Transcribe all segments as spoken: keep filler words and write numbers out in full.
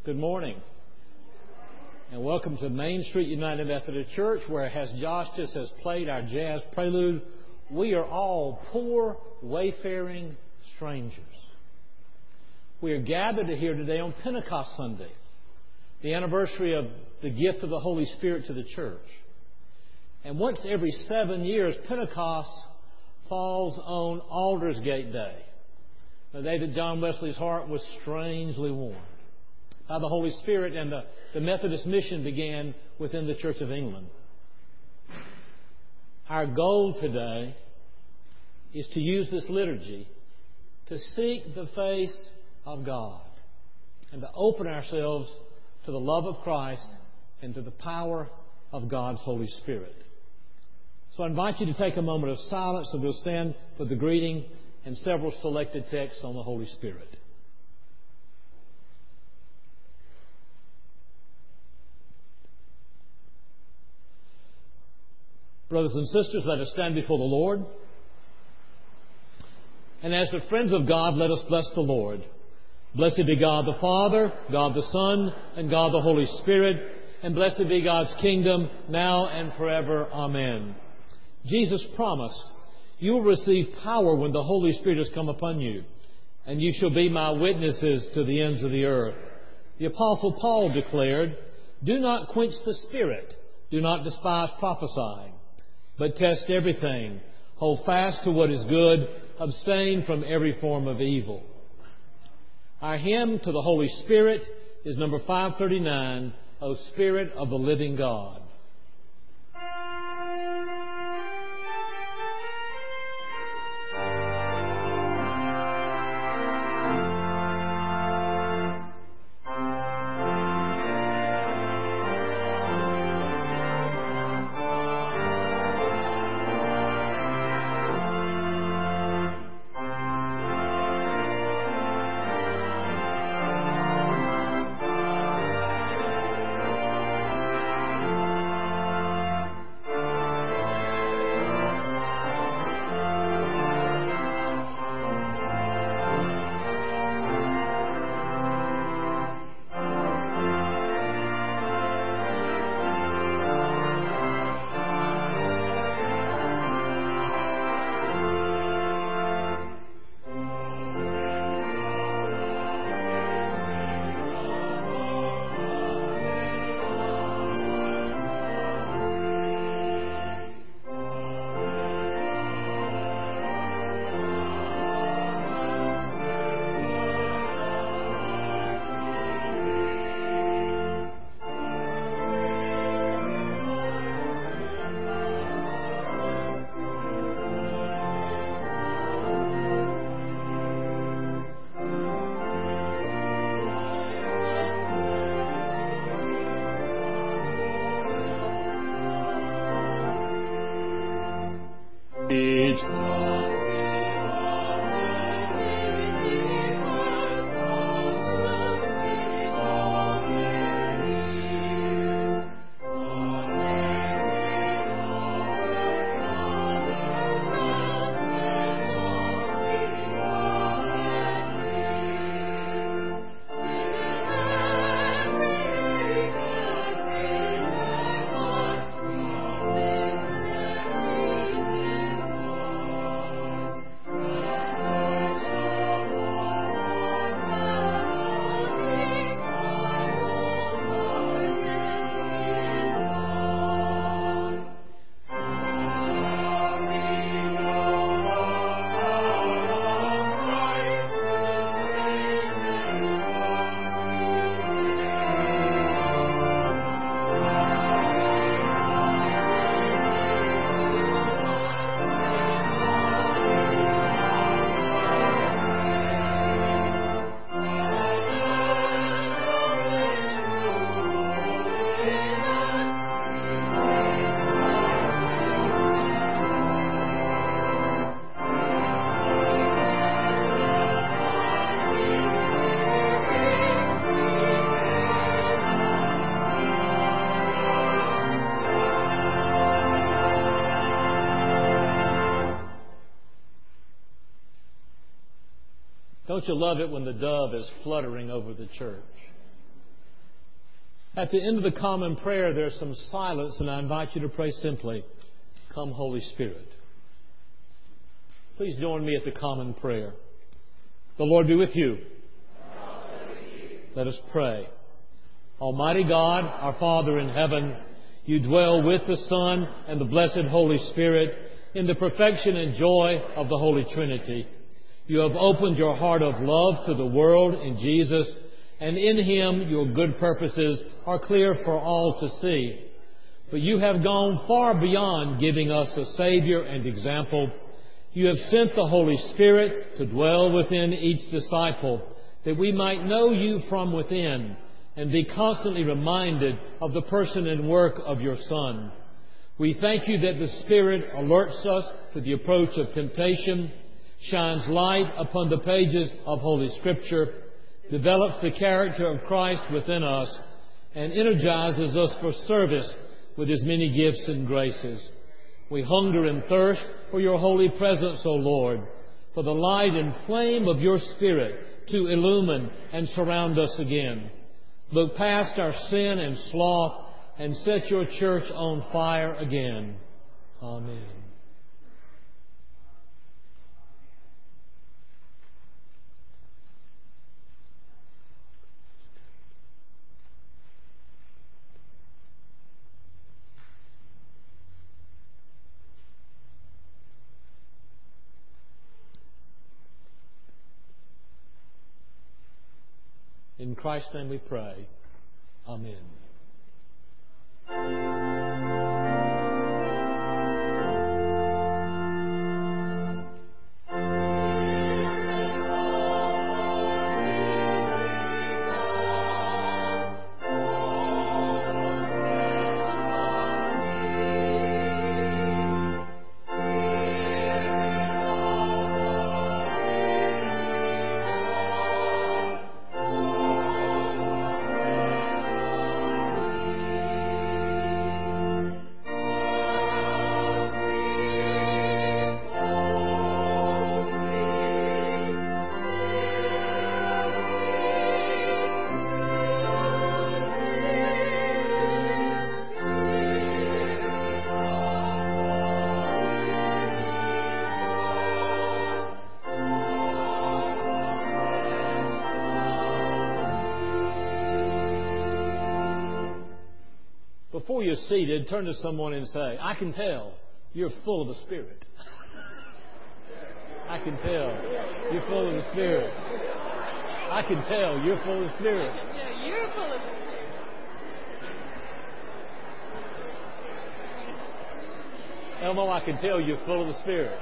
Good morning, and welcome to Main Street United Methodist Church, where, as Josh just has played our jazz prelude, we are all poor, wayfaring strangers. We are gathered here today on Pentecost Sunday, the anniversary of the gift of the Holy Spirit to the church. And once every seven years, Pentecost falls on Aldersgate Day, the day that John Wesley's heart was strangely warmed by the Holy Spirit, and the, the Methodist mission began within the Church of England. Our goal today is to use this liturgy to seek the face of God and to open ourselves to the love of Christ and to the power of God's Holy Spirit. So I invite you to take a moment of silence, and we'll stand for the greeting and several selected texts on the Holy Spirit. Brothers and sisters, let us stand before the Lord. And as the friends of God, let us bless the Lord. Blessed be God the Father, God the Son, and God the Holy Spirit. And blessed be God's kingdom, now and forever. Amen. Jesus promised, "You will receive power when the Holy Spirit has come upon you, and you shall be my witnesses to the ends of the earth." The Apostle Paul declared, "Do not quench the Spirit. Do not despise prophesying. But test everything. Hold fast to what is good. Abstain from every form of evil." Our hymn to the Holy Spirit is number five thirty-nine, "O Spirit of the Living God." Don't you love it when the dove is fluttering over the church? At the end of the common prayer, there's some silence, and I invite you to pray simply, "Come, Holy Spirit." Please join me at the common prayer. The Lord be with you. And also with you. Let us pray. Almighty God, our Father in heaven, you dwell with the Son and the blessed Holy Spirit in the perfection and joy of the Holy Trinity. You have opened your heart of love to the world in Jesus, and in Him your good purposes are clear for all to see. But you have gone far beyond giving us a Savior and example. You have sent the Holy Spirit to dwell within each disciple, that we might know you from within and be constantly reminded of the person and work of your Son. We thank you that the Spirit alerts us to the approach of temptation, shines light upon the pages of Holy Scripture, develops the character of Christ within us, and energizes us for service with His many gifts and graces. We hunger and thirst for your holy presence, O Lord, for the light and flame of your Spirit to illumine and surround us again. Look past our sin and sloth and set your church on fire again. Amen. In Christ's name we pray. Amen. Before you're seated, turn to someone and say, "I can tell you're full of the Spirit." I can tell you're full of the Spirit. I can tell you're full of the Spirit. Yeah, you're full of Elmo, I can tell you're full of the Spirit.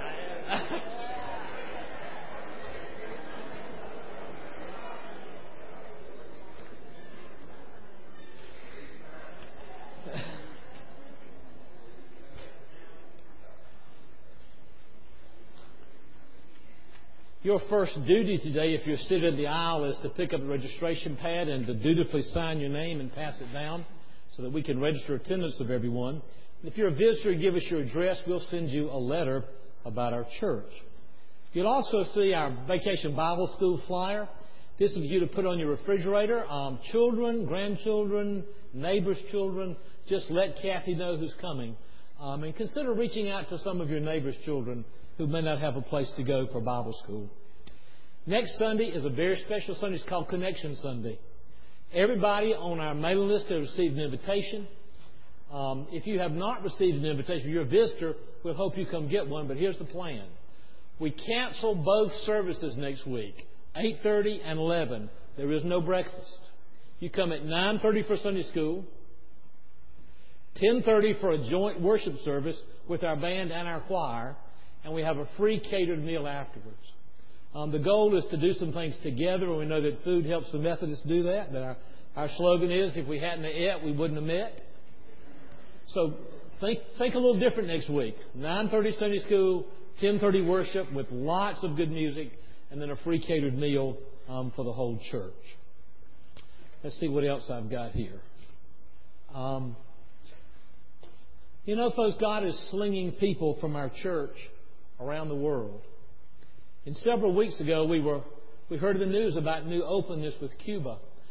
Your first duty today, if you're sitting in the aisle, is to pick up the registration pad and to dutifully sign your name and pass it down so that we can register attendance of everyone. If you're a visitor, give us your address. We'll send you a letter about our church. You'll also see our Vacation Bible School flyer. This is for you to put on your refrigerator. Um, children, grandchildren, neighbors' children, just let Kathy know who's coming. Um, and consider reaching out to some of your neighbors' children who may not have a place to go for Bible school. Next Sunday is a very special Sunday. It's called Connection Sunday. Everybody on our mailing list has received an invitation. Um, if you have not received an invitation, if you're a visitor, we'll hope you come get one. But here's the plan. We cancel both services next week, eight thirty and eleven. There is no breakfast. You come at nine thirty for Sunday school, ten thirty for a joint worship service with our band and our choir, and we have a free catered meal afterwards. Um, the goal is to do some things together, and we know that food helps the Methodists do that. That our, our slogan is, if we hadn't ate, we wouldn't have met. So think, think a little different next week. nine thirty Sunday school, ten thirty worship with lots of good music, and then a free catered meal um, for the whole church. Let's see what else I've got here. Um, you know, folks, God is slinging people from our church around the world. And several weeks ago, we were we heard the news about new openness with Cuba.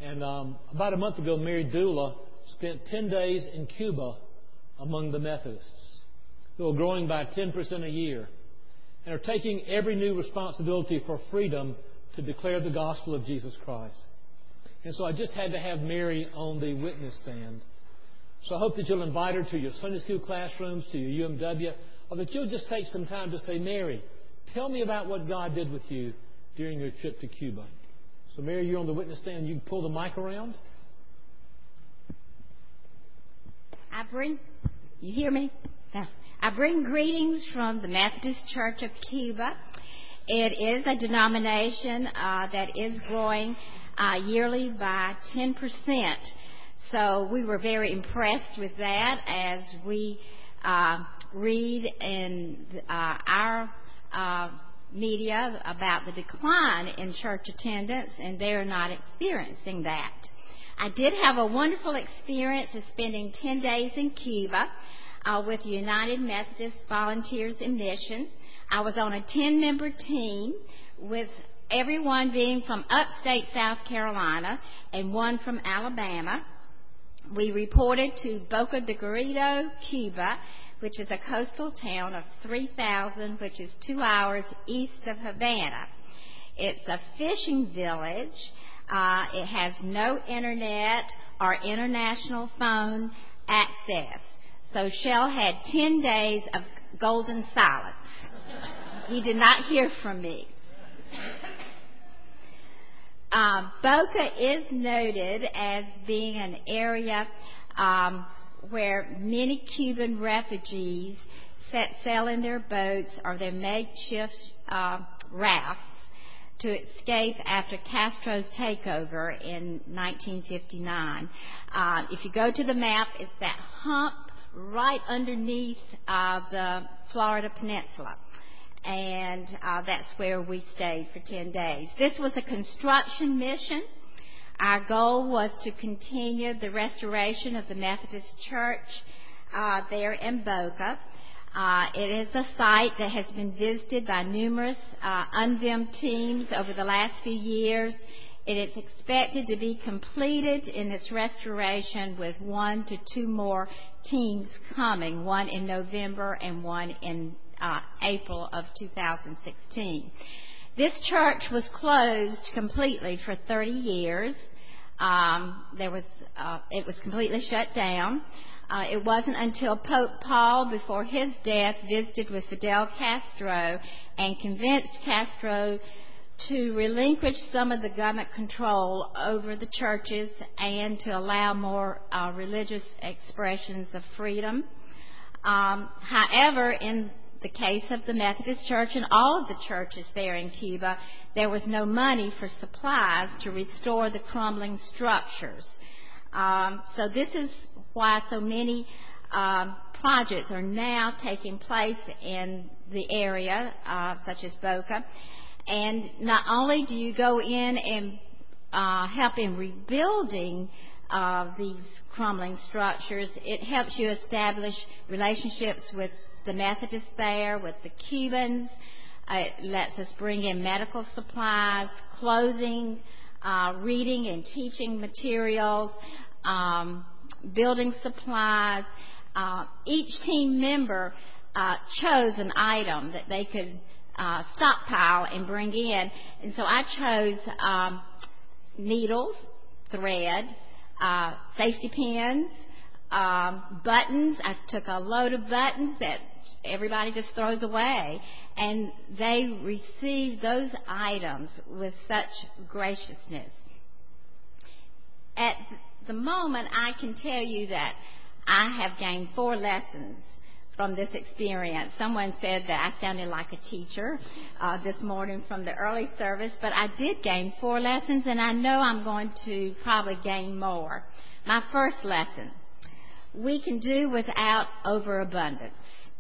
And um, about a month ago, Mary Dula spent ten days in Cuba among the Methodists, who are growing by ten percent a year and are taking every new responsibility for freedom to declare the gospel of Jesus Christ. And so I just had to have Mary on the witness stand. So I hope that you'll invite her to your Sunday school classrooms, to your U M W, or that you'll just take some time to say, Mary, tell me about what God did with you during your trip to Cuba. So Mary, you're on the witness stand. You can pull the mic around. I bring, you hear me? I bring greetings from the Methodist Church of Cuba. It is a denomination uh, that is growing uh, yearly by ten percent. So we were very impressed with that as we uh, read in uh, our uh, media about the decline in church attendance, and they're not experiencing that. I did have a wonderful experience of spending ten days in Cuba uh, with United Methodist Volunteers in Mission. I was on a ten-member team with everyone being from upstate South Carolina and one from Alabama. We reported to Boca de Garrido, Cuba, which is a coastal town of three thousand, which is two hours east of Havana. It's a fishing village. Uh, it has no internet or international phone access. So Shell had ten days of golden silence. He did not hear from me. Uh, Boca is noted as being an area um, where many Cuban refugees set sail in their boats or their makeshift uh, rafts to escape after Castro's takeover in nineteen fifty-nine. Uh, if you go to the map, it's that hump right underneath uh, the Florida Peninsula. And uh, that's where we stayed for ten days. This was a construction mission. Our goal was to continue the restoration of the Methodist Church uh, there in Boca. Uh, it is a site that has been visited by numerous uh, U N V I M teams over the last few years. It is expected to be completed in its restoration with one to two more teams coming, one in November and one in uh, April of two thousand sixteen. This church was closed completely for thirty years. Um, there was, uh, it was completely shut down. Uh, it wasn't until Pope Paul, before his death, visited with Fidel Castro and convinced Castro to relinquish some of the government control over the churches and to allow more uh, religious expressions of freedom. Um, however, in the case of the Methodist Church and all of the churches there in Cuba, there was no money for supplies to restore the crumbling structures. Um, so this is why so many um, projects are now taking place in the area, uh, such as Boca. And not only do you go in and uh, help in rebuilding uh, these crumbling structures, it helps you establish relationships with the Methodists there, with the Cubans. Uh, it lets us bring in medical supplies, clothing, uh, reading and teaching materials, um, building supplies. Uh, each team member uh, chose an item that they could uh, stockpile and bring in. And so I chose um, needles, thread, uh, safety pins, um, buttons. I took a load of buttons that everybody just throws away. And they received those items with such graciousness. At the moment, I can tell you that I have gained four lessons from this experience. Someone said that I sounded like a teacher uh, this morning from the early service, but I did gain four lessons, and I know I'm going to probably gain more. My first lesson: we can do without overabundance.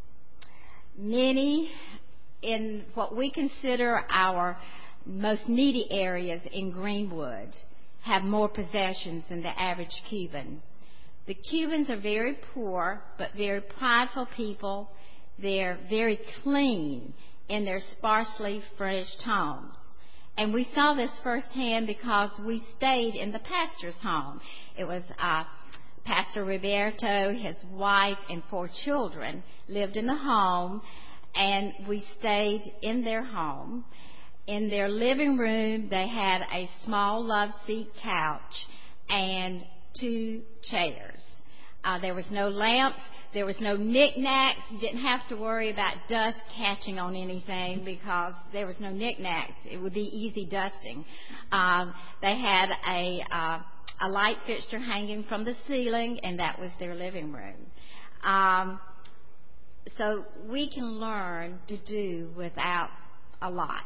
Many in what we consider our most needy areas in Greenwood have more possessions than the average Cuban. The Cubans are very poor, but very prideful people. They're very clean in their sparsely furnished homes. And we saw this firsthand because we stayed in the pastor's home. It was uh, Pastor Roberto, his wife, and four children lived in the home, and we stayed in their home. In their living room, they had a small love seat couch and two chairs. Uh, there was no lamps. There was no knickknacks. You didn't have to worry about dust catching on anything because there was no knickknacks. It would be easy dusting. Um, they had a, uh, a light fixture hanging from the ceiling, and that was their living room. Um, so we can learn to do without a lot.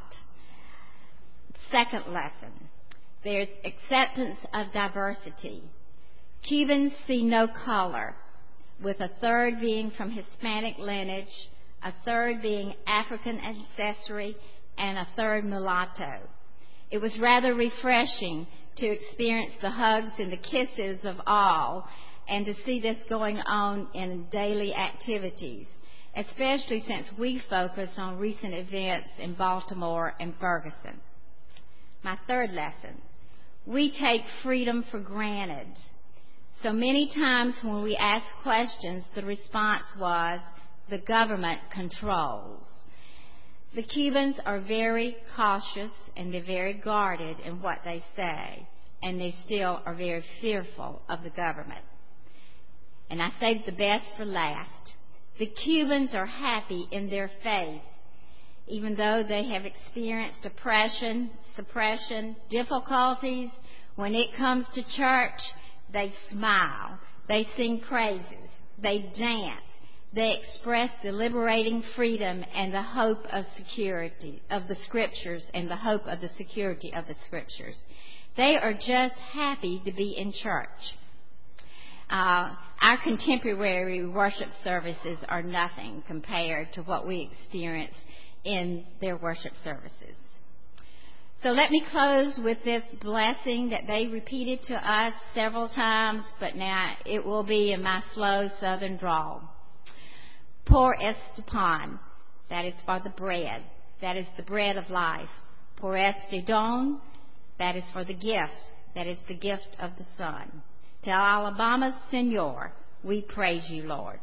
Second lesson, there's acceptance of diversity. Cubans see no color, with a third being from Hispanic lineage, a third being African ancestry, and a third mulatto. It was rather refreshing to experience the hugs and the kisses of all and to see this going on in daily activities, especially since we focus on recent events in Baltimore and Ferguson. My third lesson, we take freedom for granted. So many times when we ask questions, the response was, the government controls. The Cubans are very cautious and they're very guarded in what they say, and they still are very fearful of the government. And I saved the best for last. The Cubans are happy in their faith. Even though they have experienced oppression, suppression, difficulties, when it comes to church, they smile, they sing praises, they dance, they express the liberating freedom and the hope of security of the Scriptures and the hope of the security of the Scriptures. They are just happy to be in church. Uh, our contemporary worship services are nothing compared to what we experience in their worship services. So let me close with this blessing that they repeated to us several times, but now it will be in my slow southern drawl. Por este pan, that is for the bread, that is the bread of life. Por este don, that is for the gift, that is the gift of the Son. Te alabamos, Señor, we praise you, Lord.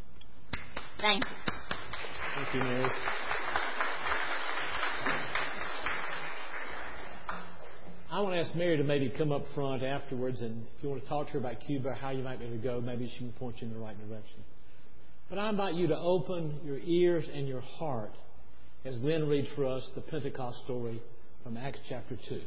Thank you. Thank you, Mary. I want to ask Mary to maybe come up front afterwards, and if you want to talk to her about Cuba, how you might be able to go, maybe she can point you in the right direction. But I invite you to open your ears and your heart as Glenn reads for us the Pentecost story from Acts chapter two.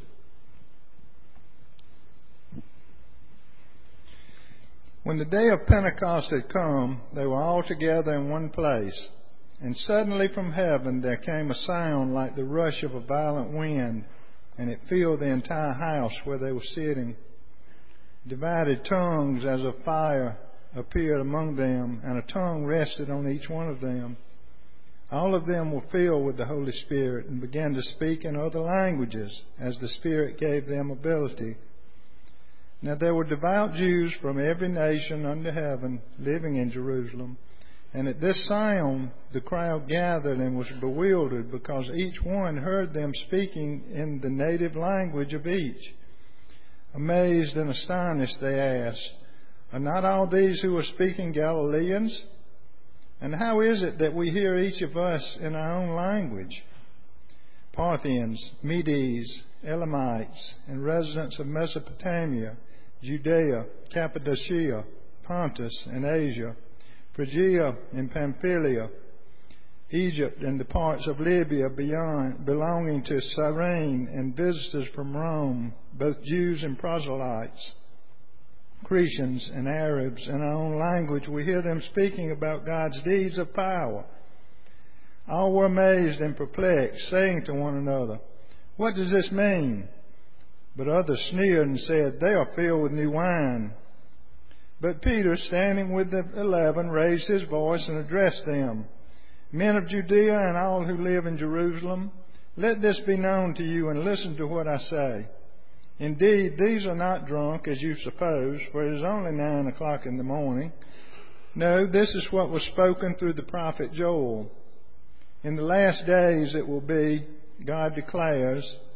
When the day of Pentecost had come, they were all together in one place. And suddenly from heaven there came a sound like the rush of a violent wind, and it filled the entire house where they were sitting. Divided tongues as of fire appeared among them, and a tongue rested on each one of them. All of them were filled with the Holy Spirit and began to speak in other languages as the Spirit gave them ability. Now there were devout Jews from every nation under heaven living in Jerusalem. And at this sound the crowd gathered and was bewildered, because each one heard them speaking in the native language of each. Amazed and astonished, they asked, "Are not all these who are speaking Galileans? And how is it that we hear each of us in our own language?" Parthians, Medes, Elamites, and residents of Mesopotamia, Judea, Cappadocia, Pontus, and Asia, Phrygia and Pamphylia, Egypt and the parts of Libya beyond, belonging to Cyrene, and visitors from Rome, both Jews and proselytes, Cretians and Arabs, in our own language we hear them speaking about God's deeds of power. All were amazed and perplexed, saying to one another, "What does this mean?" But others sneered and said, "They are filled with new wine." But Peter, standing with the eleven, raised his voice and addressed them, "Men of Judea and all who live in Jerusalem, let this be known to you, and listen to what I say. Indeed, these are not drunk, as you suppose, for it is only nine o'clock in the morning. No, this is what was spoken through the prophet Joel. In the last days it will be, God declares,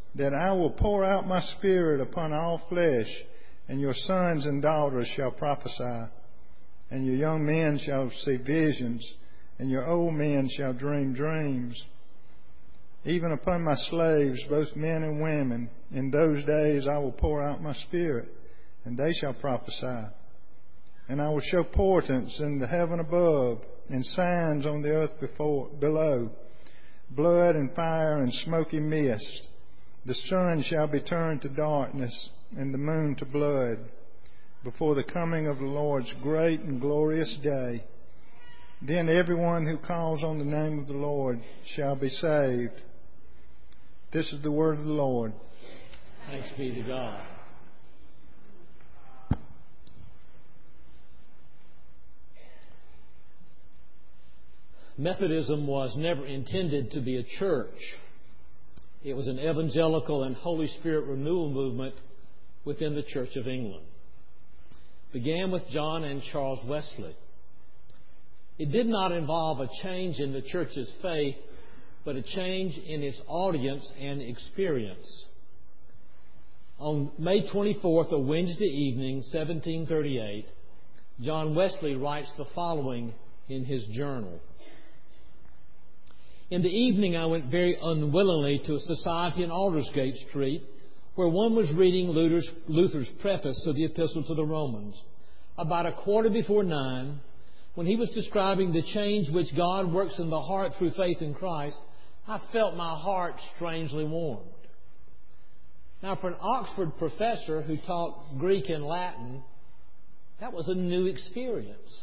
that I will pour out my Spirit upon all flesh, and your sons and daughters shall prophesy, and your young men shall see visions, and your old men shall dream dreams. Even upon my slaves, both men and women, in those days I will pour out my Spirit, and they shall prophesy. And I will show portents in the heaven above, and signs on the earth before, below, blood and fire and smoky mist. The sun shall be turned to darkness, and the moon to blood, before the coming of the Lord's great and glorious day. Then everyone who calls on the name of the Lord shall be saved. This is the word of the Lord. Thanks be to God. Methodism was never intended to be a church. It was an evangelical and Holy Spirit renewal movement within the Church of England. It began with John and Charles Wesley. It did not involve a change in the church's faith, but a change in its audience and experience. On May twenty-fourth, a Wednesday evening, seventeen thirty-eight, John Wesley writes the following in his journal. In the evening, I went very unwillingly to a society in Aldersgate Street, where one was reading Luther's, Luther's preface to the Epistle to the Romans. About a quarter before nine, when he was describing the change which God works in the heart through faith in Christ, I felt my heart strangely warmed. Now, for an Oxford professor who taught Greek and Latin, that was a new experience.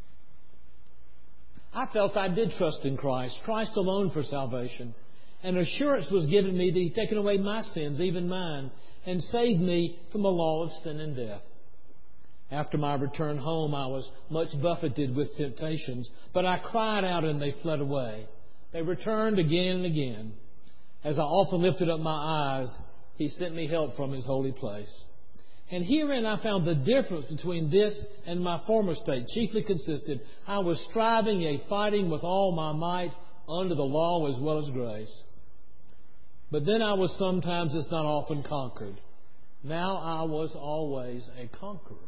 I felt I did trust in Christ, Christ alone for salvation. An assurance was given me that He'd taken away my sins, even mine, and saved me from the law of sin and death. After my return home, I was much buffeted with temptations, but I cried out and they fled away. They returned again and again. As I often lifted up my eyes, He sent me help from His holy place. And herein I found the difference between this and my former state chiefly consisted, I was striving, yea, fighting with all my might under the law as well as grace. But then I was sometimes, it's not often, conquered. Now I was always a conqueror.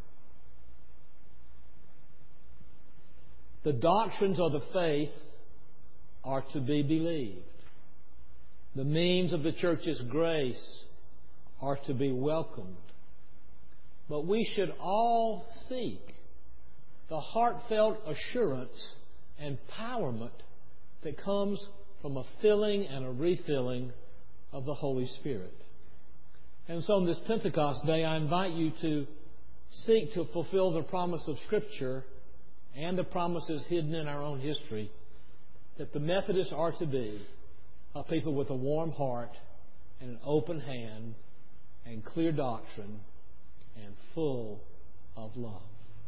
The doctrines of the faith are to be believed. The means of the church's grace are to be welcomed. But we should all seek the heartfelt assurance and empowerment that comes from a filling and a refilling of the Holy Spirit. And so on this Pentecost Day, I invite you to seek to fulfill the promise of Scripture and the promises hidden in our own history, that the Methodists are to be a people with a warm heart and an open hand and clear doctrine and full of love.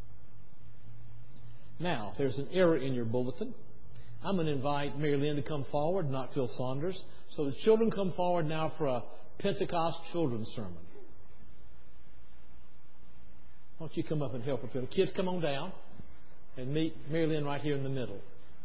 Now, there's an error in your bulletin. I'm going to invite Mary Lynn to come forward, not Phil Saunders. So the children come forward now for a Pentecost children's sermon. Why don't you come up and help her, Phil? Kids, come on down and meet Mary Lynn right here in the middle.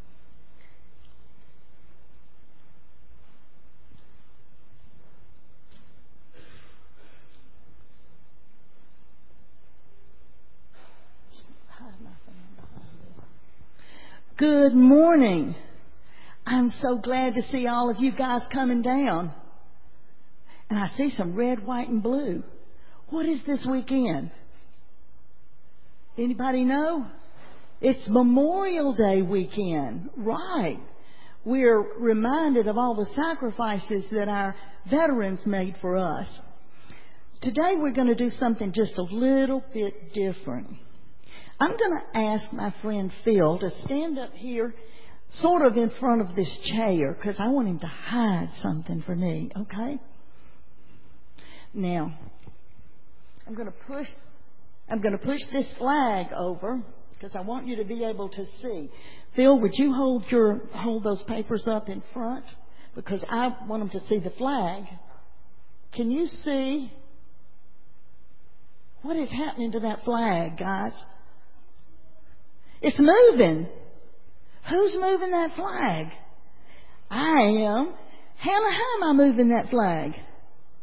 Good morning. I'm so glad to see all of you guys coming down. And I see some red, white, and blue. What is this weekend? Anybody know? It's Memorial Day weekend. Right. We're reminded of all the sacrifices that our veterans made for us. Today we're going to do something just a little bit different. I'm going to ask my friend Phil to stand up here sort of in front of this chair because I want him to hide something for me, okay? Now, I'm going to push I'm going to push this flag over because I want you to be able to see. Phil, would you hold your hold those papers up in front? Because I want them to see the flag. Can you see what is happening to that flag, guys? It's moving. Who's moving that flag? I am. Hannah, how am I moving that flag?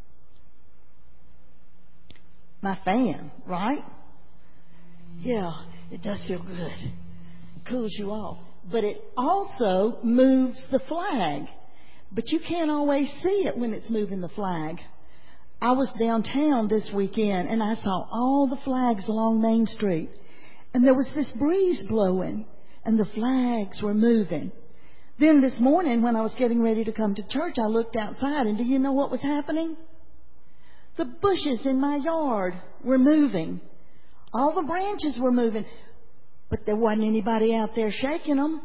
my fan, right? Yeah, it does feel good. It cools you off. But it also moves the flag. But you can't always see it when it's moving the flag. I was downtown this weekend and I saw all the flags along Main Street. And there was this breeze blowing and the flags were moving. Then this morning when I was getting ready to come to church, I looked outside and do you know what was happening? The bushes in my yard were moving. All the branches were moving. But there wasn't anybody out there shaking them.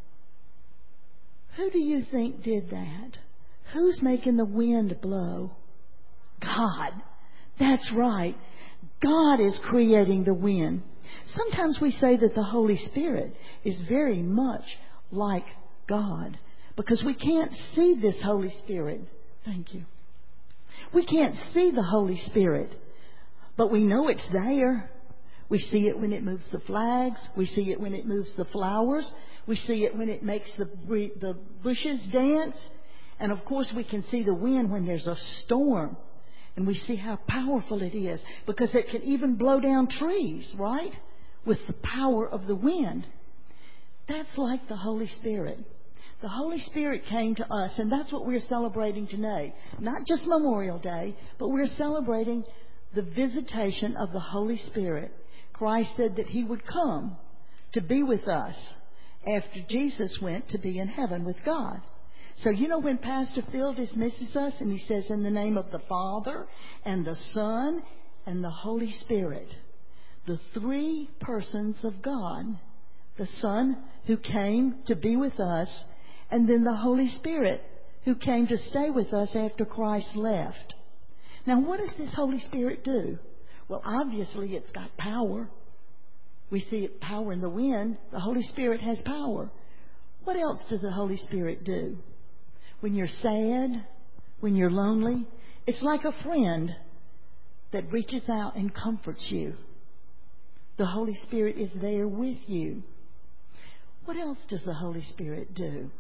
Who do you think did that? Who's making the wind blow? God. That's right. God is creating the wind. Sometimes we say that the Holy Spirit is very much like God because we can't see this Holy Spirit. Thank you. We can't see the Holy Spirit, but we know it's there. We see it when it moves the flags. We see it when it moves the flowers. We see it when it makes the, the bushes dance. And of course we can see the wind when there's a storm. And we see how powerful it is because it can even blow down trees, right? With the power of the wind. That's like the Holy Spirit. The Holy Spirit came to us, and that's what we're celebrating today. Not just Memorial Day, but we're celebrating the visitation of the Holy Spirit. Christ said that He would come to be with us after Jesus went to be in heaven with God. So you know when Pastor Phil dismisses us and he says, in the name of the Father and the Son and the Holy Spirit, the three persons of God, the Son who came to be with us, and then the Holy Spirit who came to stay with us after Christ left. Now what does this Holy Spirit do? Well, obviously it's got power. We see it, power in the wind. The Holy Spirit has power. What else does the Holy Spirit do? When you're sad, when you're lonely, it's like a friend that reaches out and comforts you. The Holy Spirit is there with you. What else does the Holy Spirit do?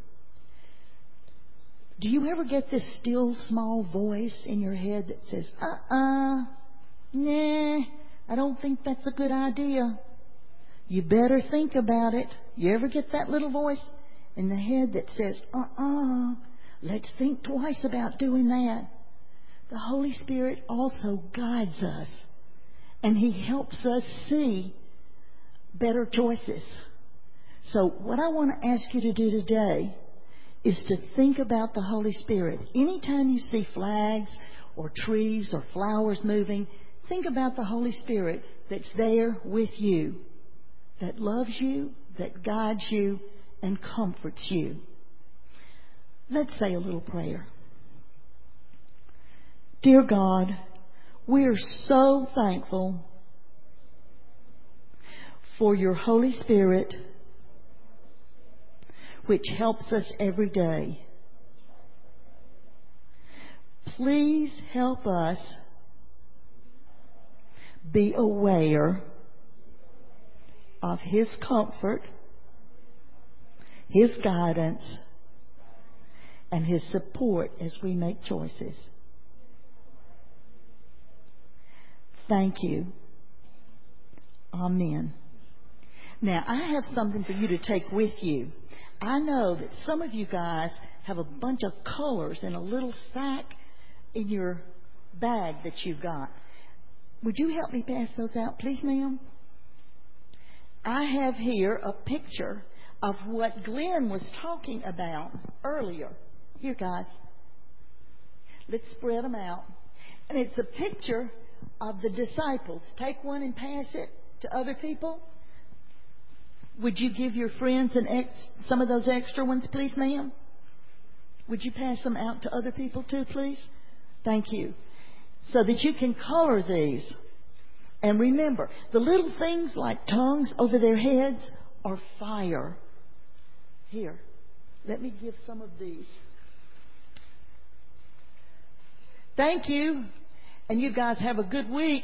Do you ever get this still small voice in your head that says, uh-uh, nah, I don't think that's a good idea. You better think about it. You ever get that little voice in the head that says, uh-uh, let's think twice about doing that? The Holy Spirit also guides us, and He helps us see better choices. So what I want to ask you to do today is to think about the Holy Spirit. Anytime you see flags or trees or flowers moving, think about the Holy Spirit that's there with you, that loves you, that guides you, and comforts you. Let's say a little prayer. Dear God, we are so thankful for your Holy Spirit, which helps us every day. Please help us be aware of His comfort, His guidance, and His support as we make choices. Thank you. Amen. Now, I have something for you to take with you. I know that some of you guys have a bunch of colors in a little sack in your bag that you've got. Would you help me pass those out, please, ma'am? I have here a picture of what Glenn was talking about earlier. Here, guys. Let's spread them out. And it's a picture of the disciples. Take one and pass it to other people. Would you give your friends an ex- some of those extra ones, please, ma'am? Would you pass them out to other people too, please? Thank you. So that you can color these. And remember, the little things like tongues over their heads are fire. Here, let me give some of these. Thank you. And you guys have a good week.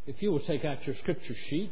If you will take out your scripture sheet.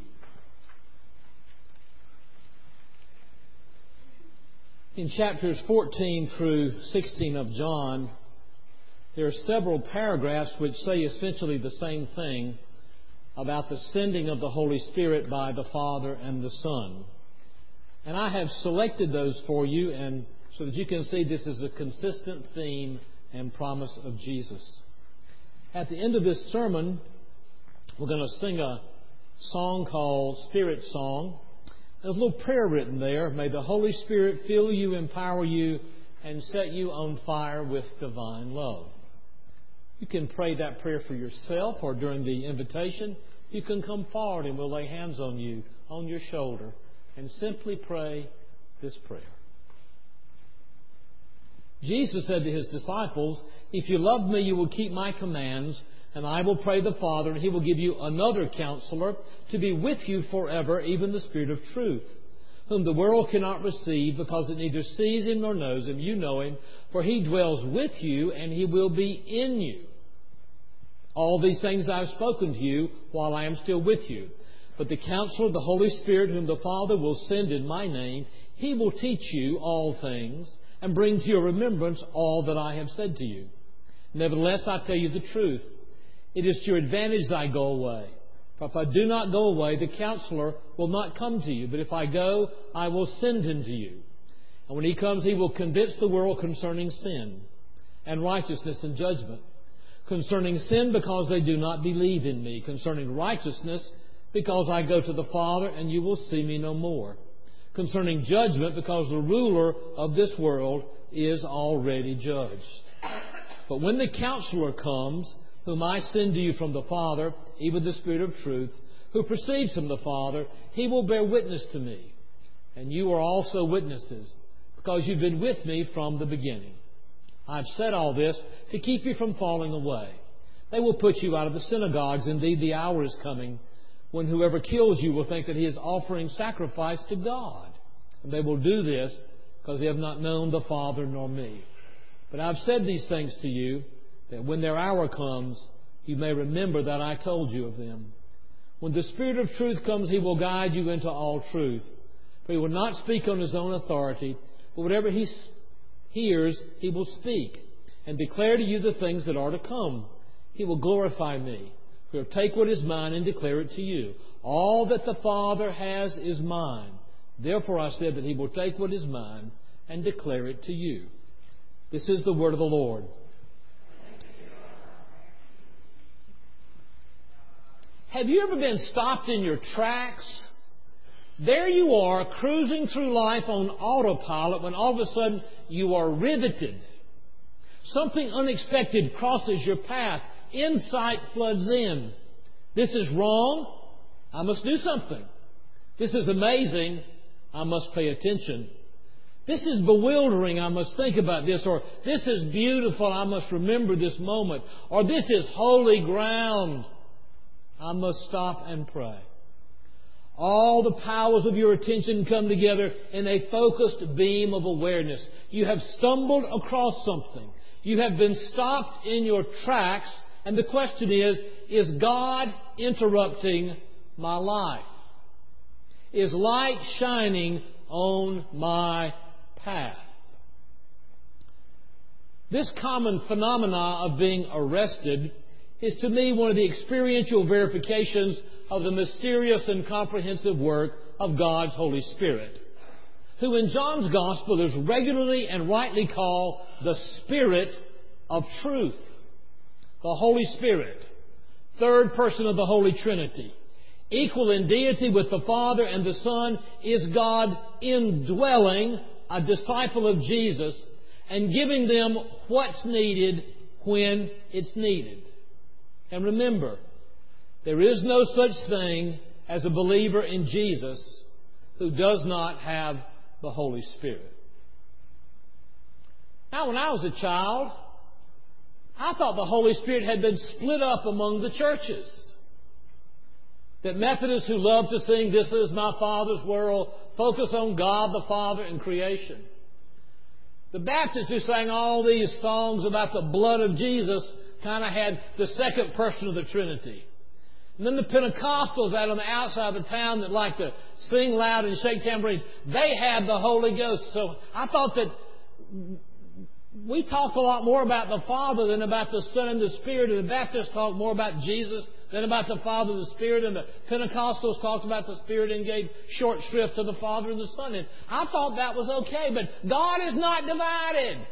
In chapters fourteen through sixteen of John, there are several paragraphs which say essentially the same thing about the sending of the Holy Spirit by the Father and the Son. And I have selected those for you and so that you can see this is a consistent theme and promise of Jesus. At the end of this sermon, we're going to sing a song called Spirit Song. There's a little prayer written there. May the Holy Spirit fill you, empower you, and set you on fire with divine love. You can pray that prayer for yourself or during the invitation. You can come forward and we'll lay hands on you, on your shoulder, and simply pray this prayer. Jesus said to His disciples, "If you love me, you will keep my commands, and I will pray the Father, and He will give you another counselor to be with you forever, even the Spirit of truth, whom the world cannot receive because it neither sees Him nor knows Him. You know Him, for He dwells with you, and He will be in you. All these things I have spoken to you while I am still with you. But the Counselor, the Holy Spirit, whom the Father will send in my name, He will teach you all things and bring to your remembrance all that I have said to you. Nevertheless, I tell you the truth. It is to your advantage that I go away. For if I do not go away, the Counselor will not come to you. But if I go, I will send Him to you. And when He comes, He will convince the world concerning sin and righteousness and judgment. Concerning sin, because they do not believe in me. Concerning righteousness, because I go to the Father, and you will see me no more. Concerning judgment, because the ruler of this world is already judged. But when the Counselor comes, whom I send to you from the Father, even the Spirit of truth, who proceeds from the Father, He will bear witness to me. And you are also witnesses, because you've been with me from the beginning. I've said all this to keep you from falling away. They will put you out of the synagogues. Indeed, the hour is coming when whoever kills you will think that he is offering sacrifice to God. And they will do this because they have not known the Father nor me. But I've said these things to you, that when their hour comes, you may remember that I told you of them. When the Spirit of truth comes, He will guide you into all truth. For He will not speak on His own authority, but whatever He hears, He will speak, and declare to you the things that are to come. He will glorify me. For He will take what is mine and declare it to you. All that the Father has is mine. Therefore I said that He will take what is mine and declare it to you." This is the word of the Lord. Have you ever been stopped in your tracks? There you are, cruising through life on autopilot, when all of a sudden you are riveted. Something unexpected crosses your path. Insight floods in. This is wrong. I must do something. This is amazing. I must pay attention. This is bewildering. I must think about this. Or this is beautiful. I must remember this moment. Or this is holy ground. I must stop and pray. All the powers of your attention come together in a focused beam of awareness. You have stumbled across something. You have been stopped in your tracks. And the question is, is God interrupting my life? Is light shining on my path? This common phenomena of being arrested is to me one of the experiential verifications of the mysterious and comprehensive work of God's Holy Spirit, who in John's Gospel is regularly and rightly called the Spirit of truth. The Holy Spirit, third person of the Holy Trinity, equal in deity with the Father and the Son, is God indwelling a disciple of Jesus and giving them what's needed when it's needed. And remember, there is no such thing as a believer in Jesus who does not have the Holy Spirit. Now, when I was a child, I thought the Holy Spirit had been split up among the churches. That Methodists who love to sing, "This is my Father's world," focus on God the Father and creation. The Baptists who sang all these songs about the blood of Jesus kind of had the second person of the Trinity. And then the Pentecostals out on the outside of the town that like to sing loud and shake tambourines, they had the Holy Ghost. So I thought that we talk a lot more about the Father than about the Son and the Spirit. And the Baptists talk more about Jesus than about the Father and the Spirit. And the Pentecostals talked about the Spirit and gave short shrift to the Father and the Son. And I thought that was okay. But God is not divided.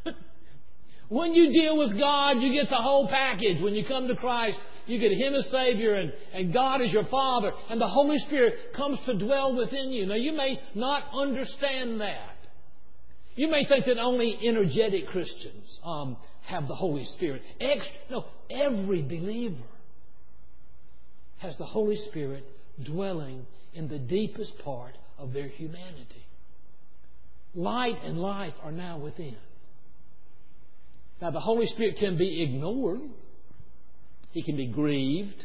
When you deal with God, you get the whole package. When you come to Christ, you get Him as Savior and, and God as your Father. And the Holy Spirit comes to dwell within you. Now, you may not understand that. You may think that only energetic Christians um, have the Holy Spirit. Extra, no, every believer has the Holy Spirit dwelling in the deepest part of their humanity. Light and life are now within. Now, the Holy Spirit can be ignored. He can be grieved.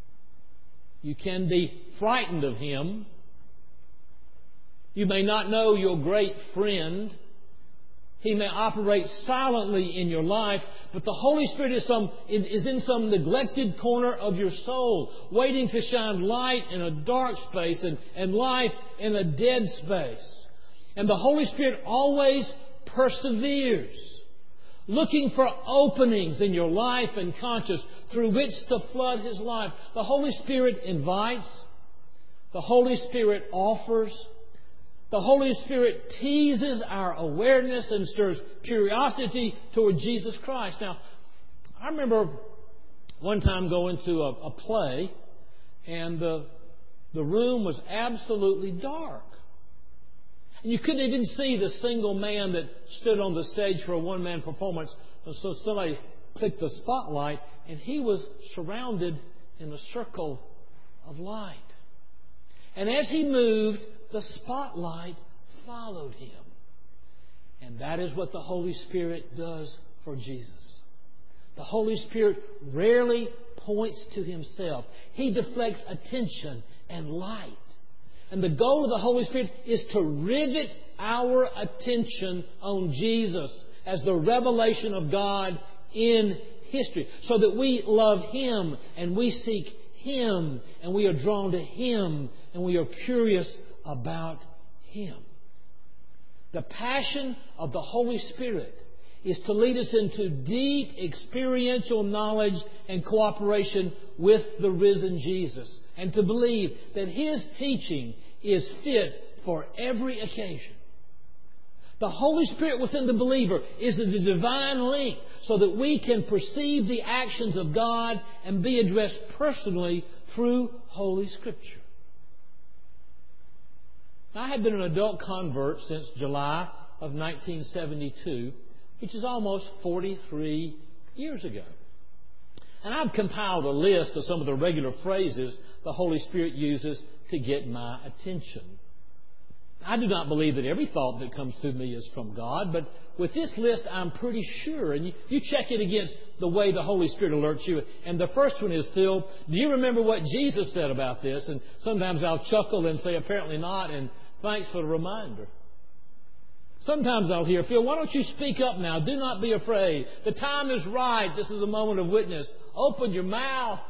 You can be frightened of Him. You may not know your great friend. He may operate silently in your life, but the Holy Spirit is, some, is in some neglected corner of your soul, waiting to shine light in a dark space and, and life in a dead space. And the Holy Spirit always perseveres, looking for openings in your life and conscience through which to flood His life. The Holy Spirit invites. The Holy Spirit offers. The Holy Spirit teases our awareness and stirs curiosity toward Jesus Christ. Now, I remember one time going to a, a play, and the, the room was absolutely dark. And you couldn't even see the single man that stood on the stage for a one-man performance. And so somebody clicked the spotlight, and he was surrounded in a circle of light. And as he moved, the spotlight followed Him. And that is what the Holy Spirit does for Jesus. The Holy Spirit rarely points to Himself. He deflects attention and light. And the goal of the Holy Spirit is to rivet our attention on Jesus as the revelation of God in history, so that we love Him and we seek Him and we are drawn to Him and we are curious about Him. The passion of the Holy Spirit is to lead us into deep experiential knowledge and cooperation with the risen Jesus, and to believe that His teaching is fit for every occasion. The Holy Spirit within the believer is the divine link so that we can perceive the actions of God and be addressed personally through Holy Scripture. Now, I have been an adult convert since July of nineteen seventy-two, which is almost forty-three years ago. And I've compiled a list of some of the regular phrases the Holy Spirit uses to get my attention. I do not believe that every thought that comes to me is from God, but with this list I'm pretty sure. And you, you check it against the way the Holy Spirit alerts you. And the first one is, Phil, do you remember what Jesus said about this? And sometimes I'll chuckle and say, apparently not, and thanks for the reminder. Sometimes I'll hear, Phil, why don't you speak up now? Do not be afraid. The time is right. This is a moment of witness. Open your mouth.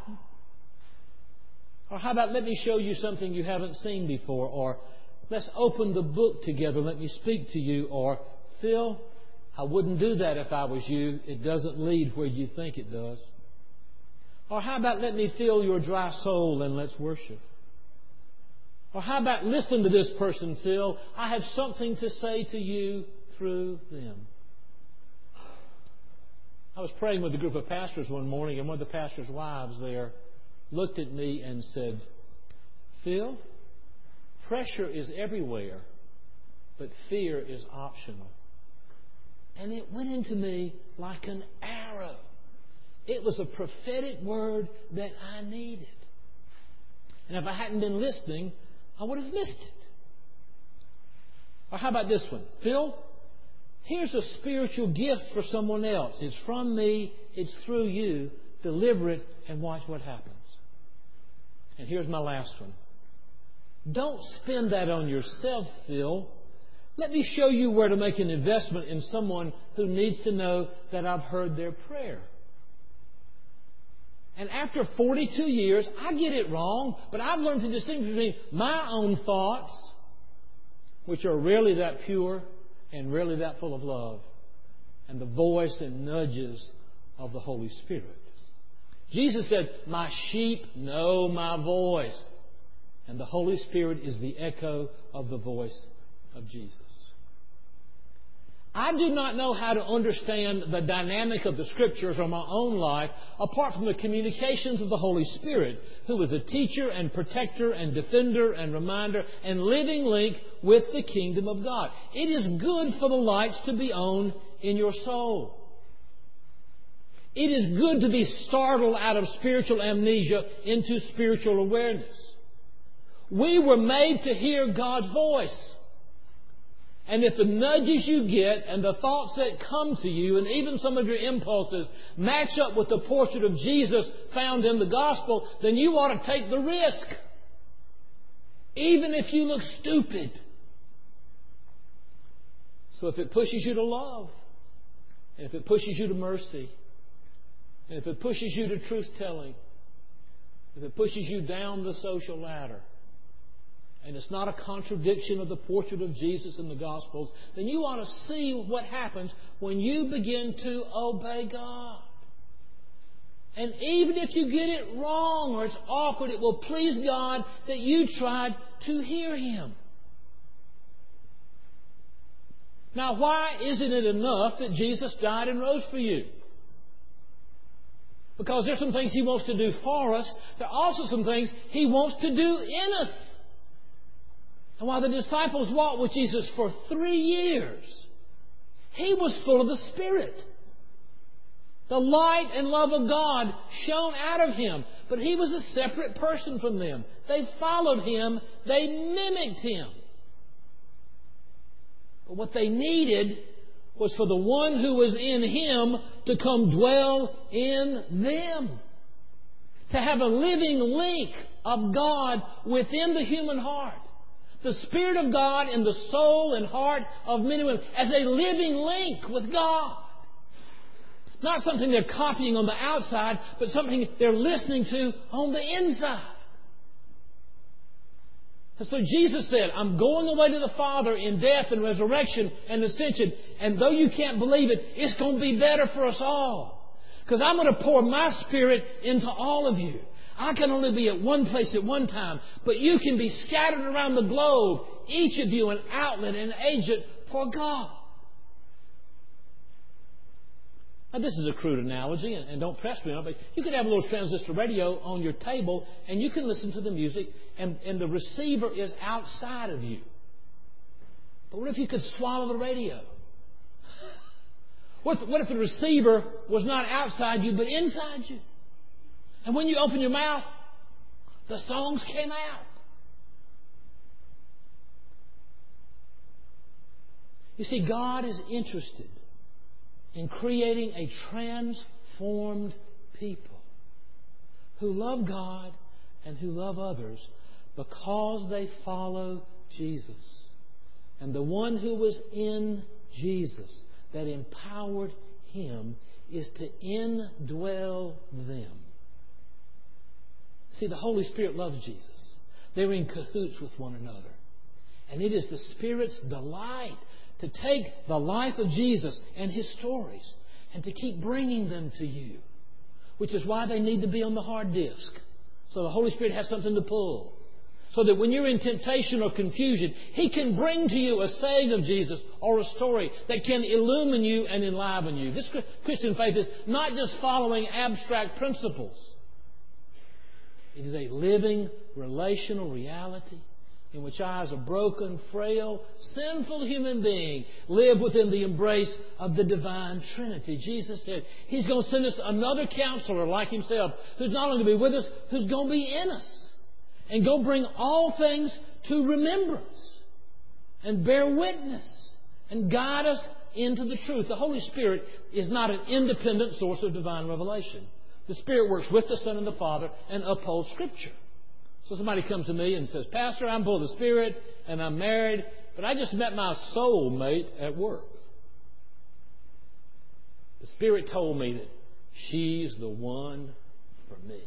Or how about, let me show you something you haven't seen before? Or let's open the book together. Let me speak to you. Or, Phil, I wouldn't do that if I was you. It doesn't lead where you think it does. Or how about, let me fill your dry soul and let's worship? Or how about, listen to this person, Phil. I have something to say to you through them. I was praying with a group of pastors one morning, and one of the pastors' wives there looked at me and said, Phil, pressure is everywhere, but fear is optional. And it went into me like an arrow. It was a prophetic word that I needed. And if I hadn't been listening, I would have missed it. Or how about this one? Phil, here's a spiritual gift for someone else. It's from me. It's through you. Deliver it and watch what happens. And here's my last one. Don't spend that on yourself, Phil. Let me show you where to make an investment in someone who needs to know that I've heard their prayer. And after forty-two years, I get it wrong, but I've learned to distinguish between my own thoughts, which are rarely that pure and rarely that full of love, and the voice and nudges of the Holy Spirit. Jesus said, "My sheep know my voice." And the Holy Spirit is the echo of the voice of Jesus. I do not know how to understand the dynamic of the Scriptures or my own life apart from the communications of the Holy Spirit, who is a teacher and protector and defender and reminder and living link with the kingdom of God. It is good for the lights to be on in your soul. It is good to be startled out of spiritual amnesia into spiritual awareness. We were made to hear God's voice. And if the nudges you get and the thoughts that come to you and even some of your impulses match up with the portrait of Jesus found in the gospel, then you ought to take the risk. Even if you look stupid. So if it pushes you to love, and if it pushes you to mercy, and if it pushes you to truth-telling, if it pushes you down the social ladder, and it's not a contradiction of the portrait of Jesus in the Gospels, then you ought to see what happens when you begin to obey God. And even if you get it wrong or it's awkward, it will please God that you tried to hear Him. Now, why isn't it enough that Jesus died and rose for you? Because there's some things He wants to do for us. There are also some things He wants to do in us. And while the disciples walked with Jesus for three years, He was full of the Spirit. The light and love of God shone out of Him. But He was a separate person from them. They followed Him. They mimicked Him. But what they needed was for the one who was in Him to come dwell in them. To have a living link of God within the human heart. The Spirit of God in the soul and heart of men and women as a living link with God. Not something they're copying on the outside, but something they're listening to on the inside. And so Jesus said, "I'm going away to the Father in death and resurrection and ascension. And though you can't believe it, it's going to be better for us all. Because I'm going to pour my Spirit into all of you. I can only be at one place at one time, but you can be scattered around the globe, each of you an outlet and agent for God." Now, this is a crude analogy, and, and don't press me on it, but you could have a little transistor radio on your table, and you can listen to the music, and, and the receiver is outside of you. But what if you could swallow the radio? What if, what if the receiver was not outside you, but inside you? And when you open your mouth, the songs came out. You see, God is interested in creating a transformed people who love God and who love others because they follow Jesus. And the one who was in Jesus that empowered Him is to indwell them. See, the Holy Spirit loves Jesus. They're in cahoots with one another. And it is the Spirit's delight to take the life of Jesus and His stories and to keep bringing them to you. Which is why they need to be on the hard disk. So the Holy Spirit has something to pull. So that when you're in temptation or confusion, He can bring to you a saying of Jesus or a story that can illumine you and enliven you. This Christian faith is not just following abstract principles. It is a living, relational reality in which I, as a broken, frail, sinful human being, live within the embrace of the divine Trinity. Jesus said He's going to send us another counselor like Himself, who's not only going to be with us, who's going to be in us. And go bring all things to remembrance. And bear witness. And guide us into the truth. The Holy Spirit is not an independent source of divine revelation. The Spirit works with the Son and the Father and upholds Scripture. So somebody comes to me and says, "Pastor, I'm full of the Spirit and I'm married, but I just met my soul mate at work. The Spirit told me that she's the one for me."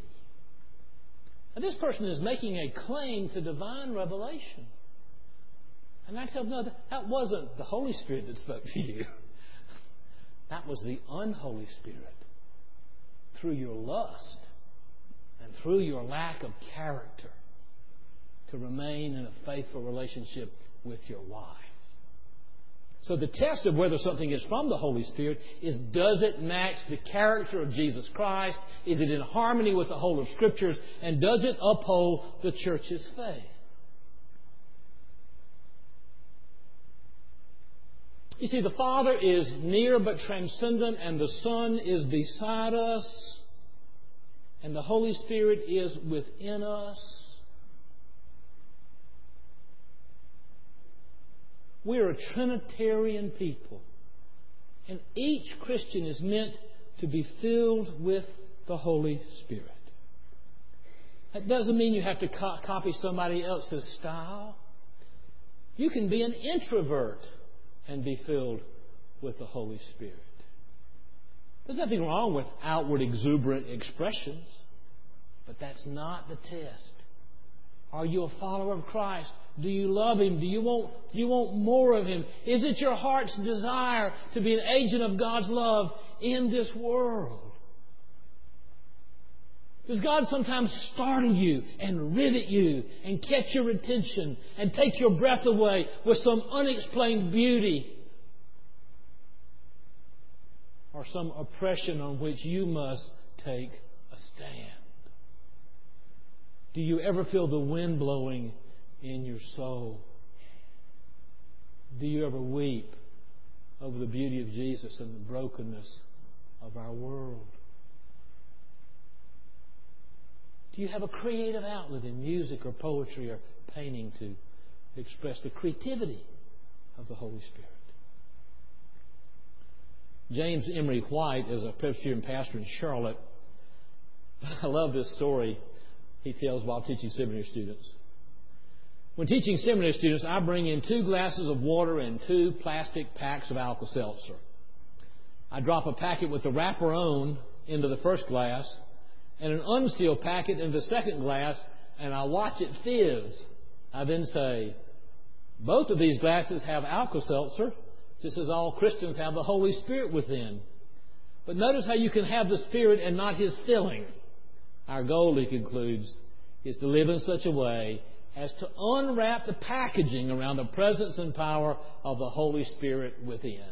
And this person is making a claim to divine revelation. And I tell them, no, that wasn't the Holy Spirit that spoke to you. That was the unholy Spirit. Through your lust and through your lack of character to remain in a faithful relationship with your wife. So the test of whether something is from the Holy Spirit is, does it match the character of Jesus Christ? Is it in harmony with the whole of Scriptures? And does it uphold the church's faith? You see, the Father is near but transcendent, and the Son is beside us, and the Holy Spirit is within us. We are a Trinitarian people, and each Christian is meant to be filled with the Holy Spirit. That doesn't mean you have to co- copy somebody else's style. You can be an introvert and be filled with the Holy Spirit. There's nothing wrong with outward exuberant expressions, but that's not the test. Are you a follower of Christ? Do you love Him? Do you want, do you want more of Him? Is it your heart's desire to be an agent of God's love in this world? Does God sometimes startle you and rivet you and catch your attention and take your breath away with some unexplained beauty or some oppression on which you must take a stand? Do you ever feel the wind blowing in your soul? Do you ever weep over the beauty of Jesus and the brokenness of our world? Do you have a creative outlet in music or poetry or painting to express the creativity of the Holy Spirit? James Emery White is a Presbyterian pastor in Charlotte. I love this story he tells while teaching seminary students. When teaching seminary students, I bring in two glasses of water and two plastic packs of Alka-Seltzer. I drop a packet with the wrapper on into the first glass and an unsealed packet in the second glass, and I watch it fizz. I then say, both of these glasses have Alka-Seltzer, just as all Christians have the Holy Spirit within. But notice how you can have the Spirit and not His filling. Our goal, he concludes, is to live in such a way as to unwrap the packaging around the presence and power of the Holy Spirit within.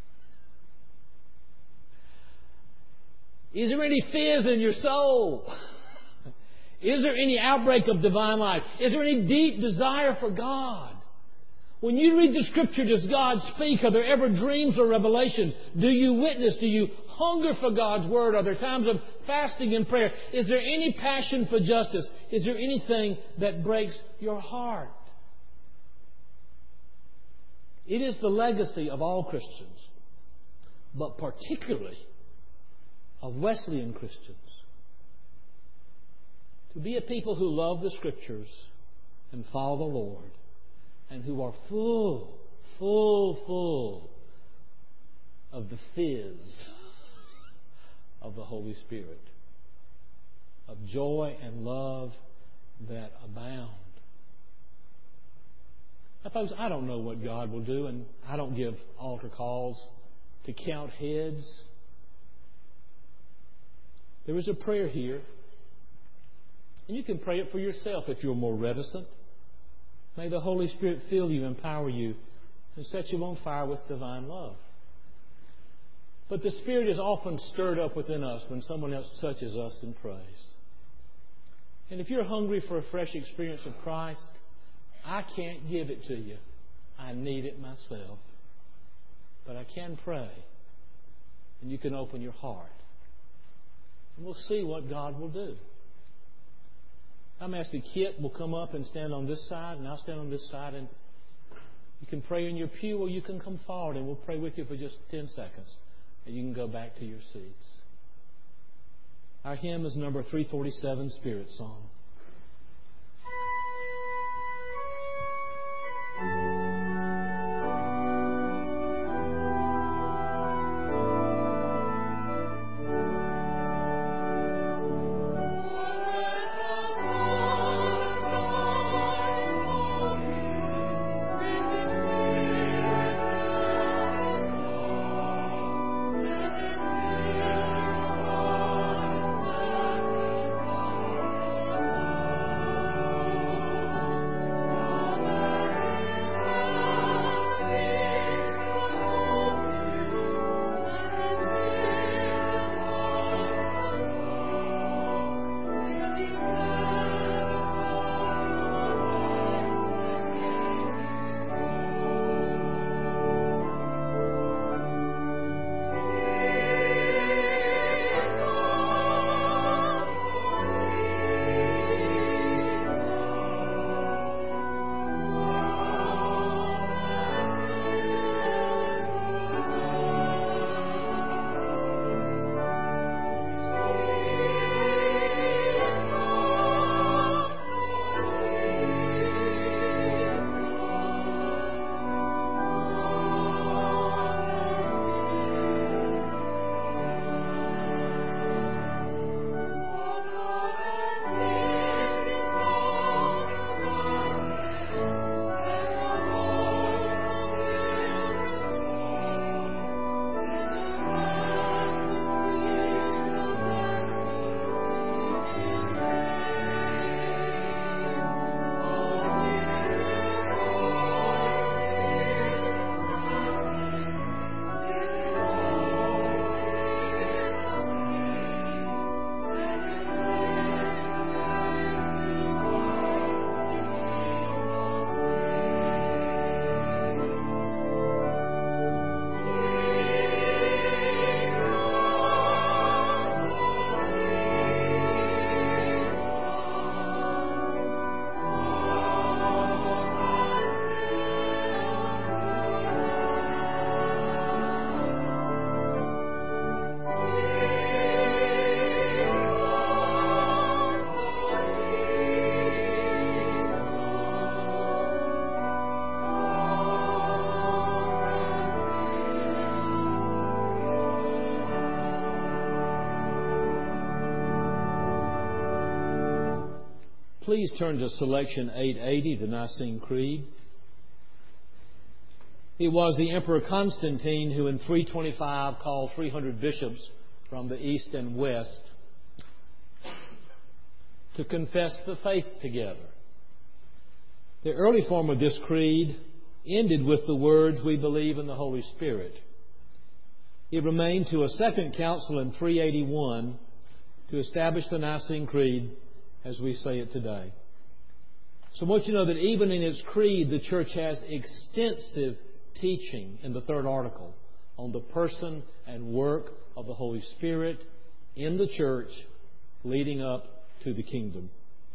Is there any fizz in your soul? Is there any outbreak of divine life? Is there any deep desire for God? When you read the Scripture, does God speak? Are there ever dreams or revelations? Do you witness? Do you hunger for God's Word? Are there times of fasting and prayer? Is there any passion for justice? Is there anything that breaks your heart? It is the legacy of all Christians, but particularly of Wesleyan Christians, to be a people who love the Scriptures and follow the Lord, and who are full, full, full of the fizz of the Holy Spirit, of joy and love that abound. Now, folks, I don't know what God will do, and I don't give altar calls to count heads. There is a prayer here, and you can pray it for yourself if you're more reticent. May the Holy Spirit fill you, empower you, and set you on fire with divine love. But the Spirit is often stirred up within us when someone else touches us in praise. And if you're hungry for a fresh experience of Christ, I can't give it to you. I need it myself. But I can pray, and you can open your heart. And we'll see what God will do. I'm asking Kit will come up and stand on this side, and I'll stand on this side, and you can pray in your pew, or you can come forward, and we'll pray with you for just ten seconds, and you can go back to your seats. Our hymn is number three forty-seven, Spirit Song. Oh, please turn to selection eight eighty, the Nicene Creed. It was the Emperor Constantine who in three twenty-five called three hundred bishops from the east and west to confess the faith together. The early form of this creed ended with the words, "We believe in the Holy Spirit." It remained to a second council in three eighty-one to establish the Nicene Creed as we say it today. So I want you to know that even in its creed, the Church has extensive teaching in the third article on the person and work of the Holy Spirit in the Church leading up to the kingdom.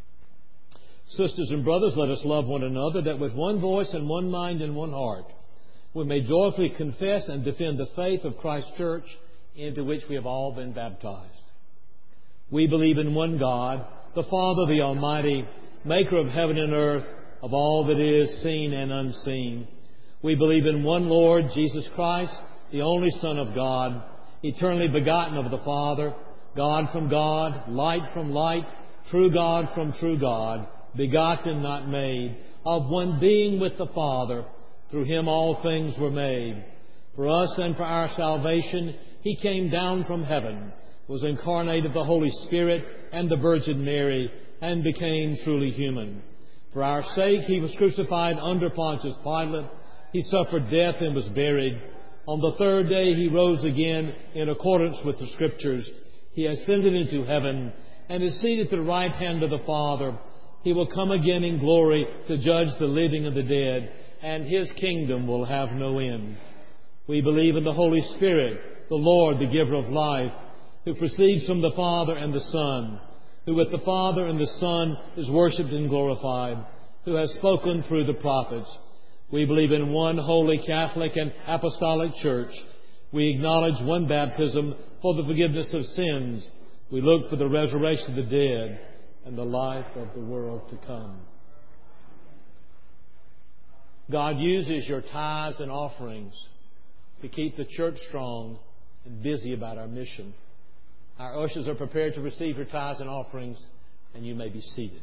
Sisters and brothers, let us love one another, that with one voice and one mind and one heart we may joyfully confess and defend the faith of Christ's Church into which we have all been baptized. We believe in one God, the Father, the Almighty, maker of heaven and earth, of all that is seen and unseen. We believe in one Lord, Jesus Christ, the only Son of God, eternally begotten of the Father, God from God, light from light, true God from true God, begotten, not made, of one being with the Father. Through Him all things were made. For us and for our salvation, He came down from heaven, was incarnate of the Holy Spirit and the Virgin Mary, and became truly human. For our sake He was crucified under Pontius Pilate. He suffered death and was buried. On the third day He rose again in accordance with the Scriptures. He ascended into heaven and is seated at the right hand of the Father. He will come again in glory to judge the living and the dead, and His kingdom will have no end. We believe in the Holy Spirit, the Lord, the giver of life, who proceeds from the Father and the Son, who with the Father and the Son is worshipped and glorified, who has spoken through the prophets. We believe in one holy Catholic and Apostolic Church. We acknowledge one baptism for the forgiveness of sins. We look for the resurrection of the dead and the life of the world to come. God uses your tithes and offerings to keep the church strong and busy about our mission. Our ushers are prepared to receive your tithes and offerings, and you may be seated.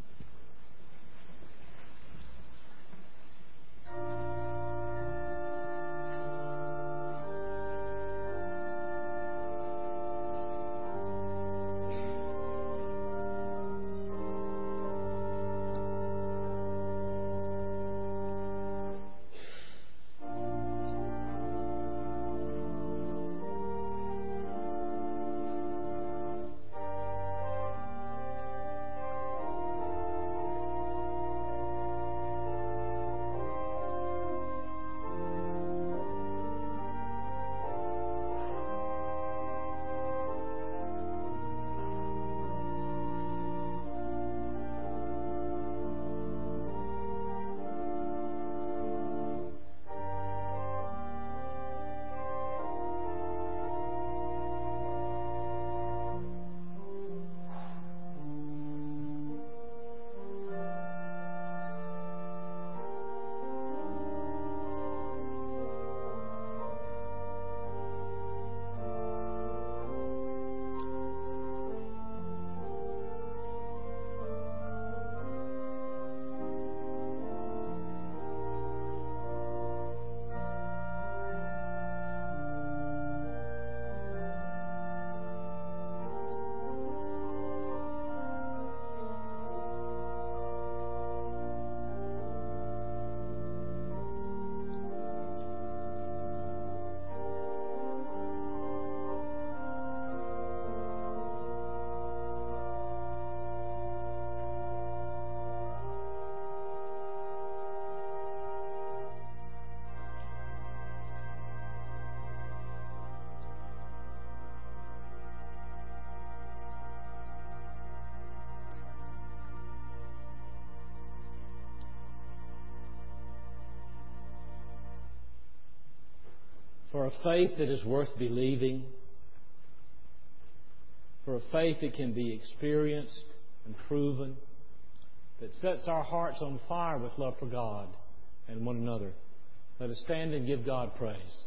For a faith that is worth believing, for a faith that can be experienced and proven, that sets our hearts on fire with love for God and one another. Let us stand and give God praise.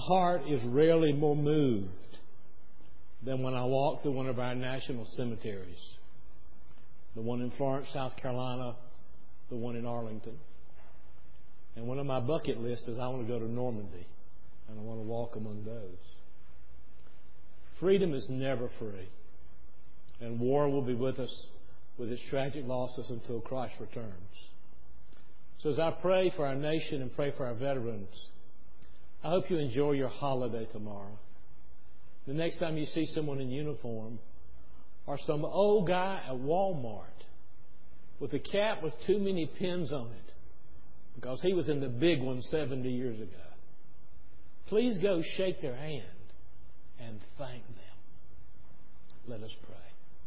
heart is rarely more moved than when I walk through one of our national cemeteries. The one in Florence, South Carolina, the one in Arlington. And one of my bucket lists is I want to go to Normandy, and I want to walk among those. Freedom is never free, and war will be with us with its tragic losses until Christ returns. So as I pray for our nation and pray for our veterans, I hope you enjoy your holiday tomorrow. The next time you see someone in uniform or some old guy at Walmart with a cap with too many pins on it because he was in the big one seventy years ago, please go shake their hand and thank them. Let us pray.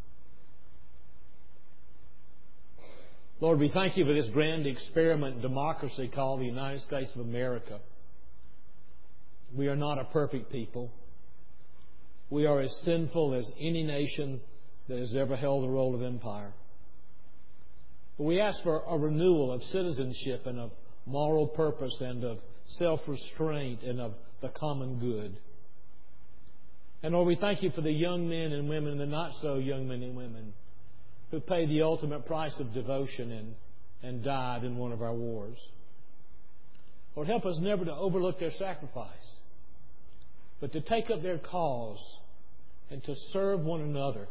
Lord, we thank you for this grand experiment democracy called the United States of America. We are not a perfect people. We are as sinful as any nation that has ever held the role of empire. But we ask for a renewal of citizenship and of moral purpose and of self-restraint and of the common good. And Lord, we thank you for the young men and women and the not so young men and women who paid the ultimate price of devotion and, and died in one of our wars. Lord, help us never to overlook their sacrifice, but to take up their cause and to serve one another.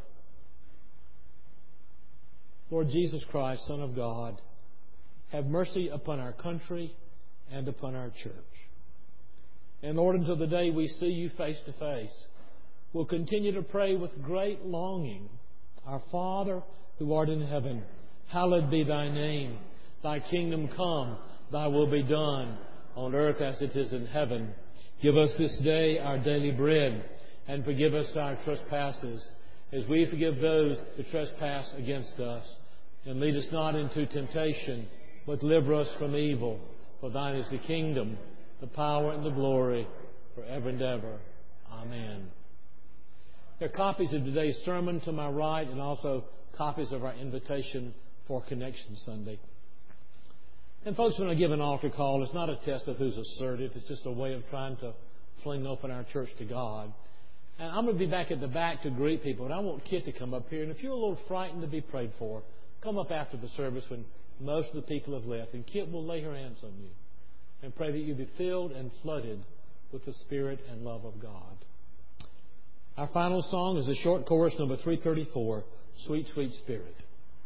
Lord Jesus Christ, Son of God, have mercy upon our country and upon our church. And Lord, until the day we see you face to face, we'll continue to pray with great longing. Our Father, who art in heaven, hallowed be thy name. Thy kingdom come, thy will be done, on earth as it is in heaven. Give us this day our daily bread, and forgive us our trespasses, as we forgive those who trespass against us. And lead us not into temptation, but deliver us from evil. For thine is the kingdom, the power, and the glory, forever and ever. Amen. There are copies of today's sermon to my right, and also copies of our invitation for Connection Sunday. And folks, when I give an altar call, it's not a test of who's assertive. It's just a way of trying to fling open our church to God. And I'm going to be back at the back to greet people. And I want Kit to come up here. And if you're a little frightened to be prayed for, come up after the service when most of the people have left. And Kit will lay her hands on you and pray that you be filled and flooded with the Spirit and love of God. Our final song is the short chorus number three thirty-four, Sweet, Sweet Spirit.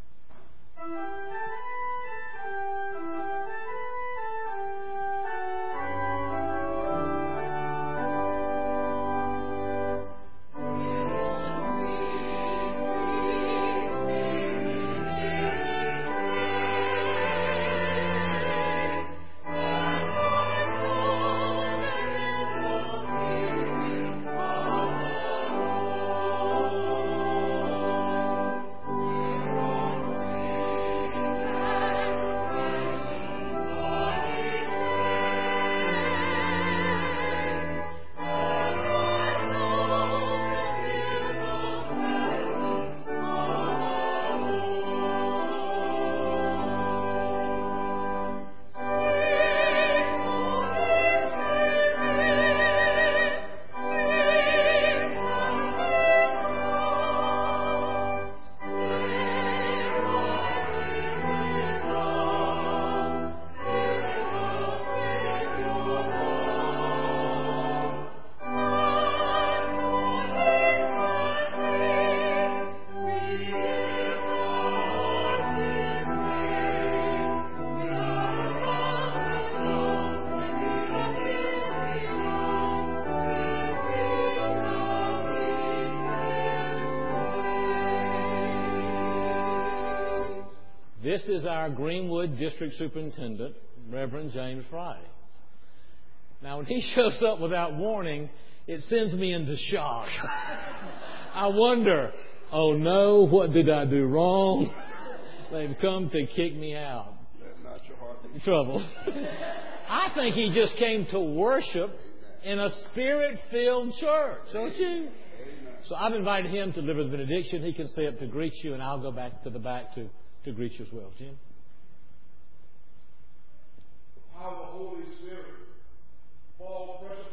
This is our Greenwood District Superintendent, Reverend James Friday. Now, when he shows up without warning, it sends me into shock. I wonder, oh no, what did I do wrong? They've come to kick me out. That's not your heart. Trouble. I think he just came to worship in a Spirit-filled church, don't you? So I've invited him to deliver the benediction. He can stay up to greet you, and I'll go back to the back to, to greet you as well. Jim? How the Holy Spirit fall fresh